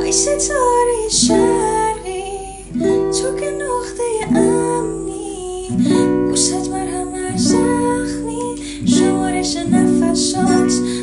ای ستاره شرقی، تو که نقطه امنی، گوشت مرهم هر زخمی، شمارش نفسات